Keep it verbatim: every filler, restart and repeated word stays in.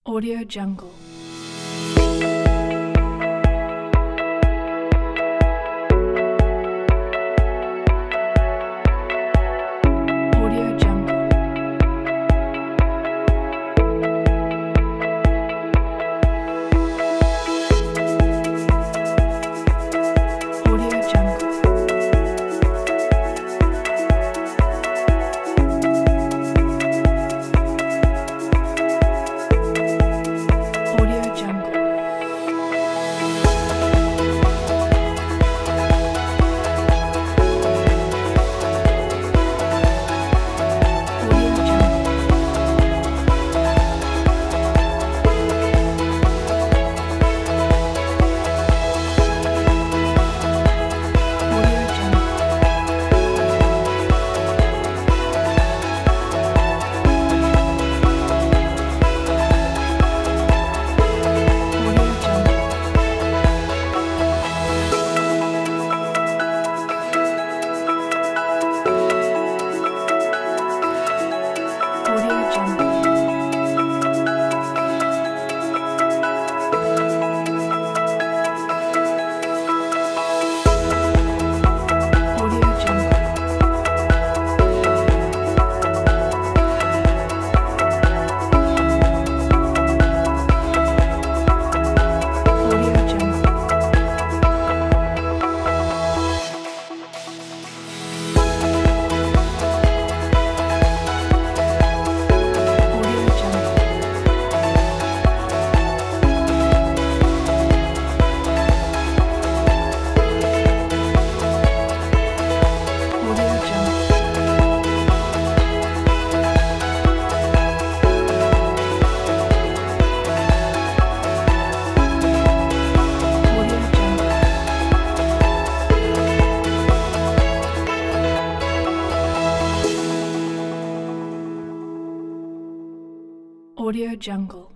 Audio Jungle. Audio Jungle. Audio Jungle. Audio Jungle. Audio Jungle. Audio Jungle. Audio Jungle. Audio Jungle. Audio Jungle. Audio Jungle. Audio Jungle. Audio Jungle. Audio Jungle. Audio Jungle.